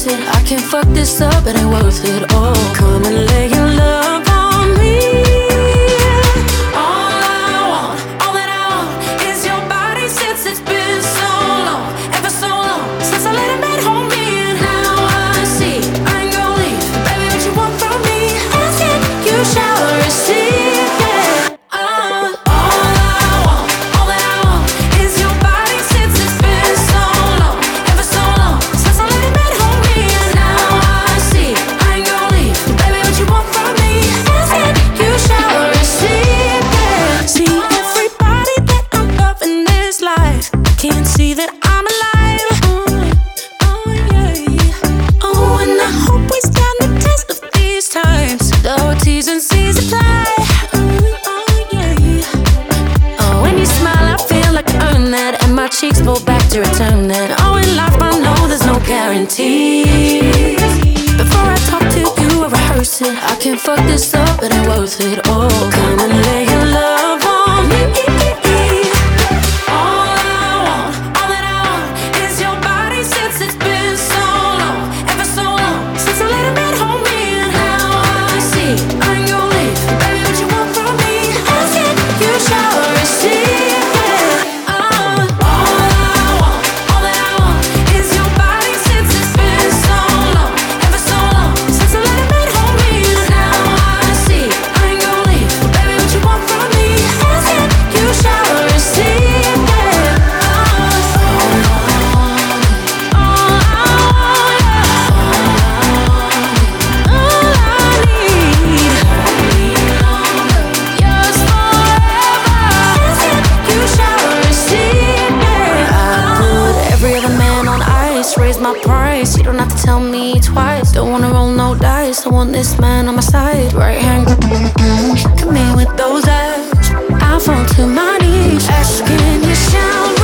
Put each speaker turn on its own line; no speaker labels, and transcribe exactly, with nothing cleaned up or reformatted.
it. I can't fuck this up, it ain't worth it all. Come and lay your love on me. All I want, all that I want is your body since it's been so long, ever so long, since I let a man hold me. And now I see I ain't gonna leave, baby, what you want from me? Asking you shall receive, yeah. Uh, all I want, all that I want is your body since it's been so long, ever so long, since I let a man hold me. And now I see I ain't gonna leave, baby, what you want from me? Asking you shall receive, yeah. See everybody that I'm loving this life, can't see that I'm alive. Oh, oh yeah. Oh, and I hope we stand the test of these times. The T's and C's apply. Oh, oh yeah. Oh, when you smile, I feel like I earned that, and my cheeks pull back to return that. Oh, in life I know there's no guarantees. Before I talk to you, I rehearse it. I can't fuck this up, it ain't worth it all. Come and lay your love on me. All I want, all that I want is your body since it's been so long, ever so long, since I let a man hold me. And now I see I ain't gonna leave, baby, what you want from me? Asking you shall receive, yeah. Uh, all I want, all that I want is your body since it's been so long, ever so long, since I let a man hold me. And now I see I ain't gonna leave, baby, what you want from me? Asking you shall receive, yeah. Uh, all I want, all I need, yours forever. Asking you shall receive, yeah. I put every other man on ice, raise my price. You don't have to tell me twice. Don't wanna roll no dice. I want this man on my side. Right hand, come in with those eyes. I fall to my knees, asking you shall